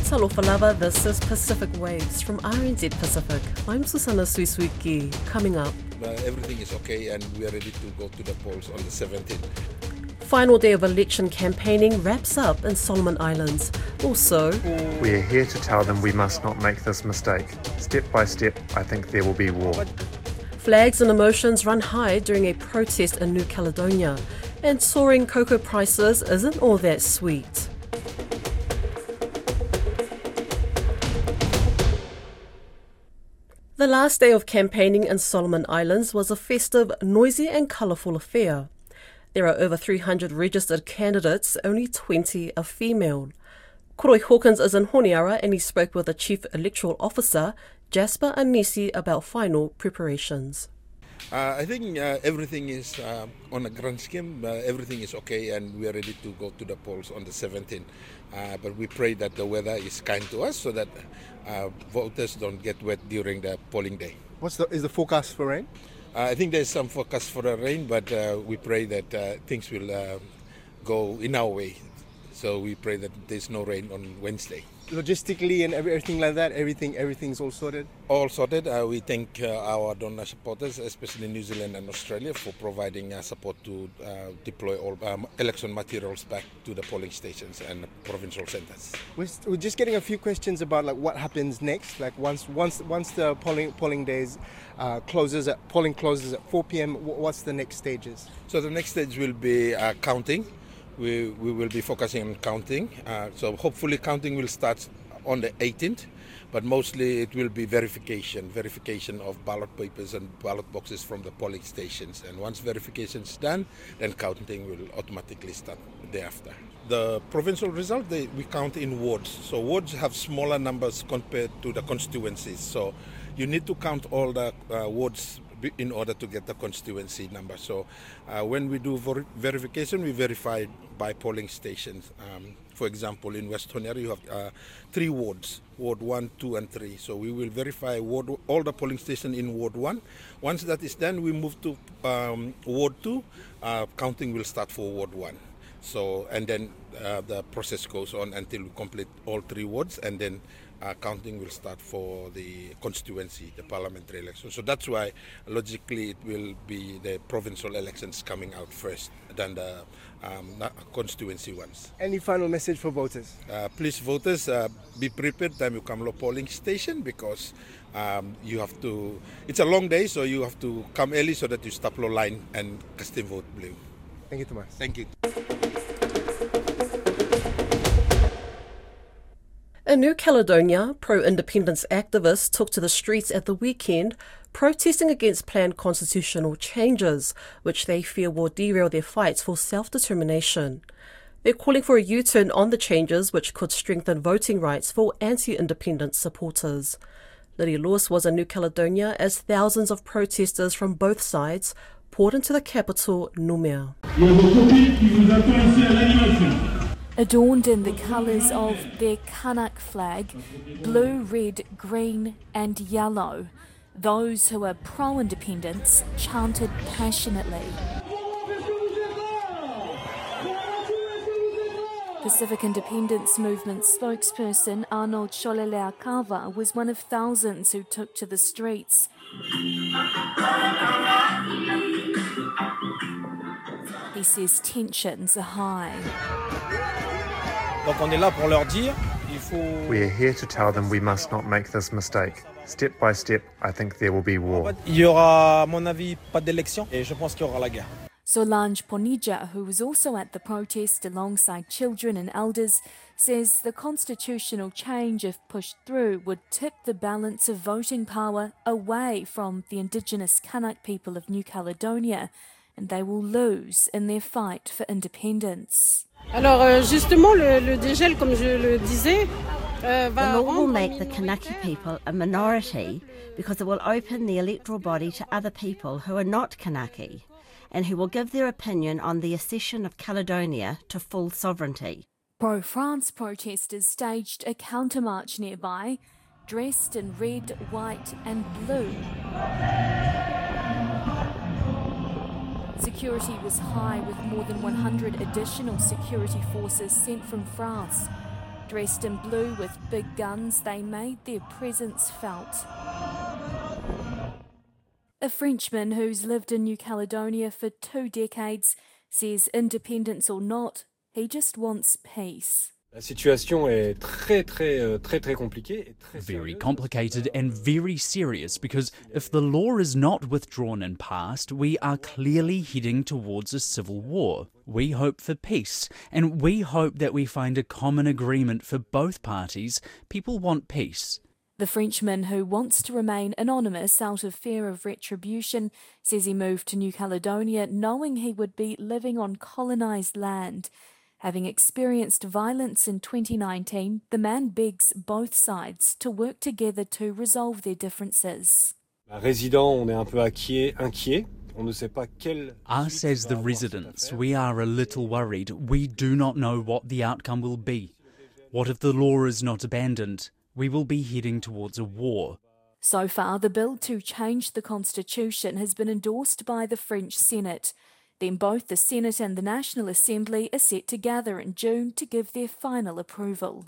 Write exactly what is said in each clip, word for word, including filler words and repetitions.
Talofa lava, this is Pacific Waves from R N Z Pacific. I'm Susana Suisuiki. Coming up. Uh, everything is okay and we are ready to go to the polls on the seventeenth. Final day of election campaigning wraps up in Solomon Islands. Also, we are here to tell them we must not make this mistake. Step by step, I think there will be war. Flags and emotions run high during a protest in New Caledonia. And soaring cocoa prices isn't all that sweet. The last day of campaigning in Solomon Islands was a festive, noisy and colourful affair. There are over three hundred registered candidates, only twenty are female. Koroi Hawkins is in Honiara and he spoke with the Chief Electoral Officer, Jasper Anisi, about final preparations. Uh, I think uh, everything is uh, on a grand scheme, uh, everything is okay and we are ready to go to the polls on the seventeenth. Uh, but we pray that the weather is kind to us so that uh, voters don't get wet during the polling day. What's the, is the forecast for rain? Uh, I think there's some forecast for the rain, but uh, we pray that uh, things will uh, go in our way. So we pray that there's no rain on Wednesday. Logistically and everything like that, everything everything's all sorted? All sorted. Uh, we thank uh, our donor supporters, especially New Zealand and Australia, for providing uh, support to uh, deploy all um, election materials back to the polling stations and provincial centres. We're, we're just getting a few questions about like what happens next. Like once once once the polling polling days uh, closes at polling closes at four p.m. What's the next stages? So the next stage will be uh, counting. We, we will be focusing on counting. Uh, so hopefully counting will start on the eighteenth, but mostly it will be verification, verification of ballot papers and ballot boxes from the polling stations. And once verification is done, then counting will automatically start thereafter. The provincial result, they, we count in wards. So wards have smaller numbers compared to the constituencies. So you need to count all the uh, wards in order to get the constituency number. So uh, when we do ver- verification, we verify by polling stations. Um, for example, in West Honiara, you have uh, three wards, Ward one, two, and three. So we will verify ward, all the polling stations in Ward one. Once that is done, we move to um, Ward two. Uh, counting will start for Ward one. So, and then uh, the process goes on until we complete all three wards, and then uh, counting will start for the constituency, the parliamentary election. So that's why, logically, it will be the provincial elections coming out first than the um, constituency ones. Any final message for voters? Uh, please, voters, uh, be prepared time you come to polling station because um, you have to. It's a long day, so you have to come early so that you stop your line and cast your vote blue. Thank you, Thomas. Thank you. In New Caledonia, pro-independence activists took to the streets at the weekend, protesting against planned constitutional changes, which they fear will derail their fights for self-determination. They're calling for a U-turn on the changes, which could strengthen voting rights for anti-independence supporters. Lydia Lewis was in New Caledonia as thousands of protesters from both sides poured into the capital, Noumea. Adorned in the colours of their Kanak flag, blue, red, green and yellow, those who are pro-independence chanted passionately. Pacific Independence Movement spokesperson Arnold Sholeleakava was one of thousands who took to the streets. He says tensions are high. We are here to tell them we must not make this mistake. Step by step, I think there will be war. Solange Ponija, who was also at the protest alongside children and elders, says the constitutional change, if pushed through, would tip the balance of voting power away from the indigenous Kanak people of New Caledonia, and they will lose in their fight for independence. Alors justement, le, le dégel, comme je le disais, The law will make the Kanaki people a minority because it will open the electoral body to other people who are not Kanaki and who will give their opinion on the accession of Caledonia to full sovereignty. Pro-France protesters staged a countermarch nearby, dressed in red, white and blue. Security was high with more than one hundred additional security forces sent from France. Dressed in blue with big guns, they made their presence felt. A Frenchman who's lived in New Caledonia for two decades says independence or not, he just wants peace. La situation est très très très très compliquée et très Very complicated and very serious, because if the law is not withdrawn and passed, we are clearly heading towards a civil war. We hope for peace, and we hope that we find a common agreement for both parties. People want peace. The Frenchman, who wants to remain anonymous out of fear of retribution, says he moved to New Caledonia knowing he would be living on colonised land. Having experienced violence in twenty nineteen, the man begs both sides to work together to resolve their differences. Résident, on est un peu inquiet, inquiet. On ne sait pas quel. Us as the residents, we are a little worried. We do not know what the outcome will be. What if the law is not abandoned? We will be heading towards a war. So far, the bill to change the constitution has been endorsed by the French Senate. Then both the Senate and the National Assembly are set to gather in June to give their final approval.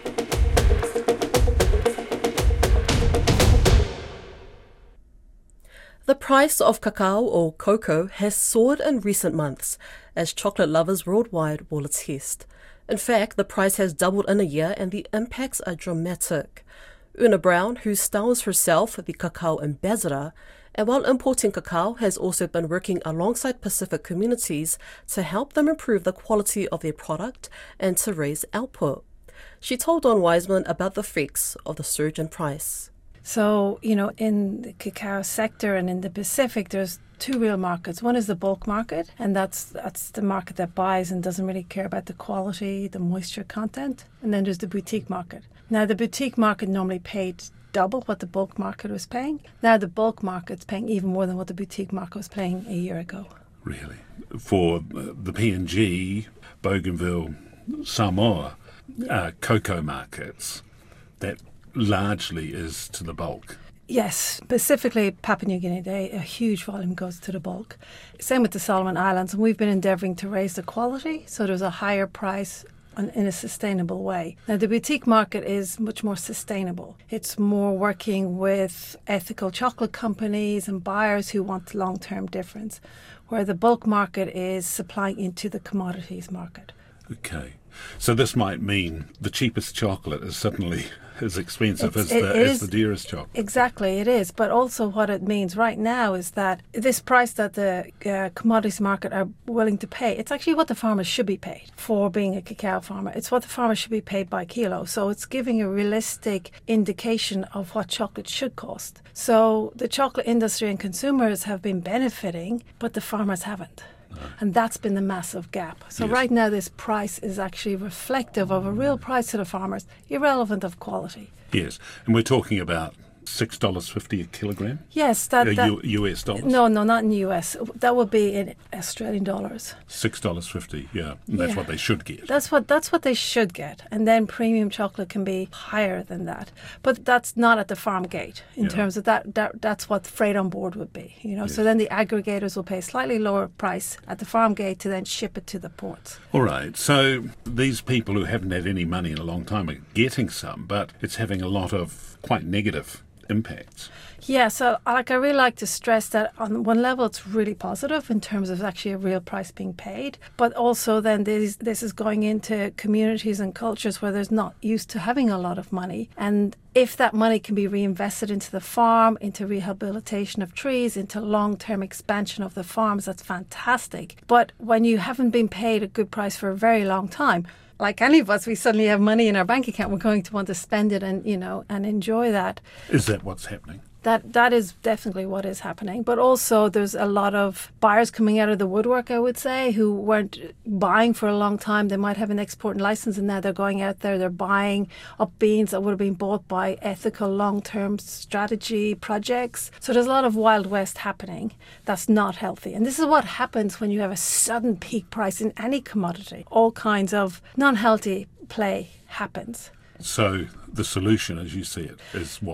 The price of cacao or cocoa has soared in recent months, as chocolate lovers worldwide will attest. In fact, the price has doubled in a year and the impacts are dramatic. Una Brown, who styles herself the cacao ambassador, and while importing cacao, has also been working alongside Pacific communities to help them improve the quality of their product and to raise output. She told Don Wiseman about the effects of the surge in price. So, you know, in the cacao sector and in the Pacific, there's two real markets. One is the bulk market, and that's that's the market that buys and doesn't really care about the quality, the moisture content. And then there's the boutique market. Now, the boutique market normally paid double what the bulk market was paying. Now the bulk market's paying even more than what the boutique market was paying a year ago. Really? For the P N G, Bougainville, Samoa, uh, cocoa markets, that largely is to the bulk. Yes, specifically Papua New Guinea, they, a huge volume goes to the bulk. Same with the Solomon Islands, and we've been endeavouring to raise the quality, so there's a higher price in a sustainable way. Now, the boutique market is much more sustainable. It's more working with ethical chocolate companies and buyers who want long-term difference, where the bulk market is supplying into the commodities market. Okay. So this might mean the cheapest chocolate is suddenly as expensive It's, as, the, is, as the dearest chocolate. Exactly, it is. But also what it means right now is that this price that the uh, commodities market are willing to pay, it's actually what the farmers should be paid for being a cacao farmer. It's what the farmers should be paid by kilo. So it's giving a realistic indication of what chocolate should cost. So the chocolate industry and consumers have been benefiting, but the farmers haven't. And that's been the massive gap. So yes. Right now this price is actually reflective of a real price to the farmers, irrelevant of quality. Yes, and we're talking about six dollars fifty a kilogram? Yes. that, uh, that U- U S dollars? No, no, not in the U S. That would be in Australian dollars. six dollars fifty, yeah. And that's Yeah. what they should get. That's what that's what they should get. And then premium chocolate can be higher than that. But that's not at the farm gate in Yeah. terms of that, that that's what freight on board would be. You know, Yes. so then the aggregators will pay a slightly lower price at the farm gate to then ship it to the ports. All right, so these people who haven't had any money in a long time are getting some, but it's having a lot of quite negative impacts. Yeah, so like I really like to stress that on one level it's really positive in terms of actually a real price being paid, but also then this, this is going into communities and cultures where there's not used to having a lot of money, and if that money can be reinvested into the farm, into rehabilitation of trees, into long-term expansion of the farms, that's fantastic. But when you haven't been paid a good price for a very long time, like any of us, we suddenly have money in our bank account, we're going to want to spend it and, you know, and enjoy that. Is that what's happening? That that is definitely what is happening. But also there's a lot of buyers coming out of the woodwork, I would say, who weren't buying for a long time. They might have an export license and now they're going out there, they're buying up beans that would have been bought by ethical long-term strategy projects. So there's a lot of Wild West happening that's not healthy. And this is what happens when you have a sudden peak price in any commodity. All kinds of non-healthy play happens. So the solution, as you see it, is what?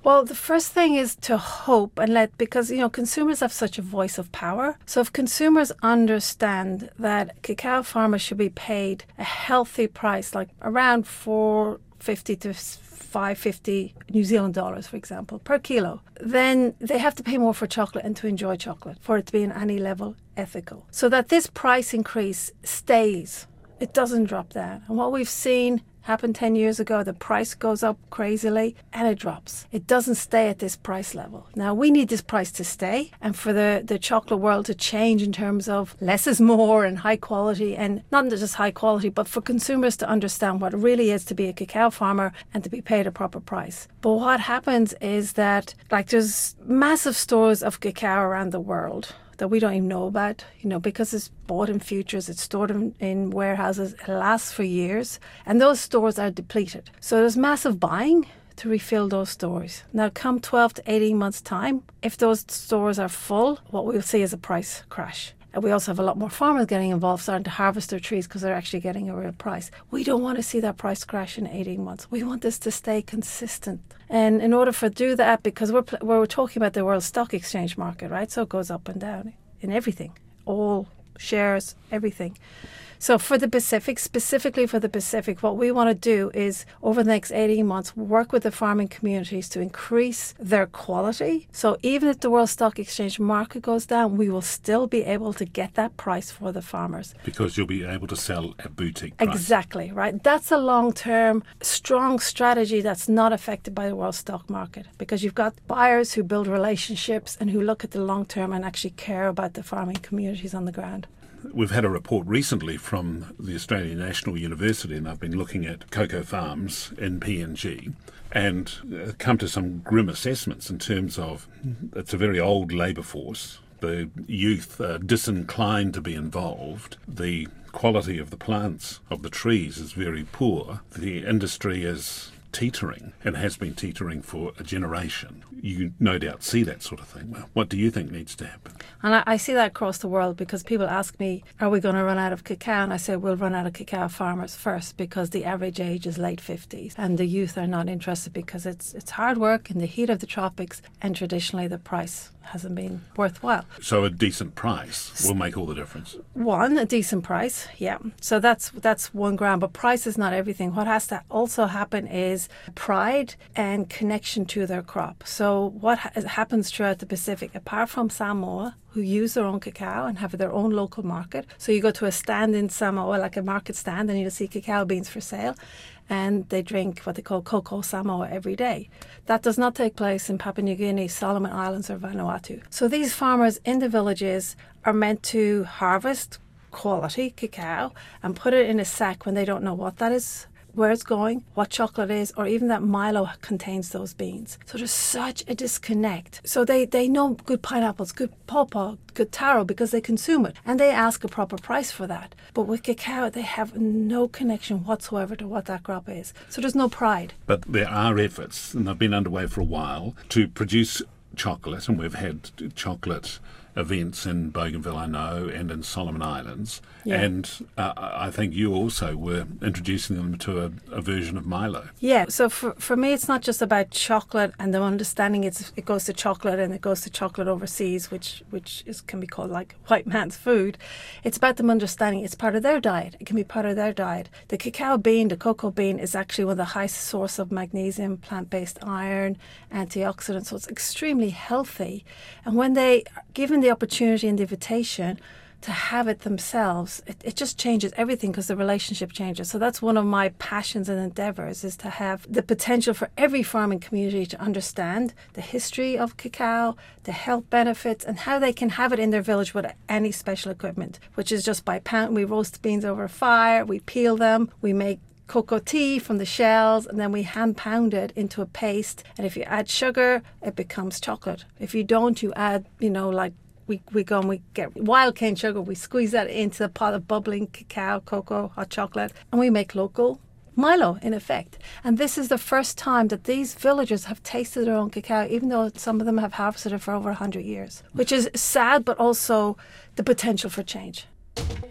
Well, the first thing is to hope and let, because, you know, consumers have such a voice of power. So if consumers understand that cacao farmers should be paid a healthy price, like around four fifty to five fifty New Zealand dollars, for example, per kilo, then they have to pay more for chocolate and to enjoy chocolate for it to be in any level ethical. So that this price increase stays. It doesn't drop down. And what we've seen happened ten years ago, the price goes up crazily and it drops. It doesn't stay at this price level. Now, we need this price to stay and for the, the chocolate world to change in terms of less is more and high quality, and not just high quality, but for consumers to understand what it really is to be a cacao farmer and to be paid a proper price. But what happens is that, like, there's massive stores of cacao around the world that we don't even know about, you know, because it's bought in futures, it's stored in, in warehouses, it lasts for years, and those stores are depleted. So there's massive buying to refill those stores. Now, come twelve to eighteen months' time, if those stores are full, what we'll see is a price crash. And we also have a lot more farmers getting involved, starting to harvest their trees because they're actually getting a real price. We don't want to see that price crash in eighteen months. We want this to stay consistent. And in order for do that, because we're we're talking about the World Stock Exchange market, right? So it goes up and down in everything, all shares, everything. So for the Pacific, specifically for the Pacific, what we want to do is over the next eighteen months, work with the farming communities to increase their quality. So even if the World Stock Exchange market goes down, we will still be able to get that price for the farmers. Because you'll be able to sell at boutique price. Exactly, right? That's a long-term, strong strategy that's not affected by the world stock market, because you've got buyers who build relationships and who look at the long term and actually care about the farming communities on the ground. We've had a report recently from the Australian National University, and I've been looking at cocoa farms in P N G and uh, come to some grim assessments in terms of it's a very old labour force. The youth are disinclined to be involved. The quality of the plants, of the trees, is very poor. The industry is teetering and has been teetering for a generation. You no doubt see that sort of thing. Well, what do you think needs to happen? And I, I see that across the world, because people ask me, are we going to run out of cacao? And I say, we'll run out of cacao farmers first, because the average age is late fifties and the youth are not interested because it's it's hard work in the heat of the tropics, and traditionally the price hasn't been worthwhile. So a decent price will make all the difference. One, a decent price, yeah. So that's that's one ground, but price is not everything. What has to also happen is pride and connection to their crop. So what ha- happens throughout the Pacific, apart from Samoa, who use their own cacao and have their own local market. So you go to a stand in Samoa, like a market stand, and you'll see cacao beans for sale, and they drink what they call Cocoa Samoa every day. That does not take place in Papua New Guinea, Solomon Islands or Vanuatu. So these farmers in the villages are meant to harvest quality cacao and put it in a sack when they don't know what that is, where it's going, what chocolate is, or even that Milo contains those beans. So there's such a disconnect. So they, they know good pineapples, good pawpaw, good taro because they consume it, and they ask a proper price for that. But with cacao, they have no connection whatsoever to what that crop is. So there's no pride. But there are efforts, and they've been underway for a while, to produce chocolate, and we've had chocolate events in Bougainville, I know, and in Solomon Islands. Yeah. And uh, I think you also were introducing them to a, a version of Milo. Yeah, so for, for me, it's not just about chocolate and them understanding it's, it goes to chocolate and it goes to chocolate overseas, which which is, can be called like white man's food. It's about them understanding it's part of their diet. It can be part of their diet. The cacao bean, the cocoa bean, is actually one of the highest source of magnesium, plant-based iron, antioxidants, so it's extremely healthy. And when they are given the opportunity and the invitation to have it themselves, it, it just changes everything because the relationship changes. So that's one of my passions and endeavours, is to have the potential for every farming community to understand the history of cacao, the health benefits, and how they can have it in their village without any special equipment, which is just by pound. We roast beans over a fire, we peel them, we make cocoa tea from the shells, and then we hand pound it into a paste. And if you add sugar, it becomes chocolate. If you don't, you add, you know, like we, we go and we get wild cane sugar, we squeeze that into a pot of bubbling cacao, cocoa, hot chocolate, and we make local Milo, in effect. And this is the first time that these villagers have tasted their own cacao, even though some of them have harvested it for over one hundred years, which is sad, but also the potential for change.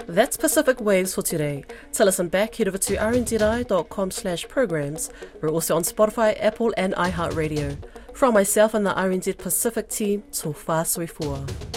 That's Pacific Waves for today. To listen back, head over to r n z i dot com slash programs. We're also on Spotify, Apple and iHeartRadio. From myself and the R N Z Pacific team, tō whāsoi fua.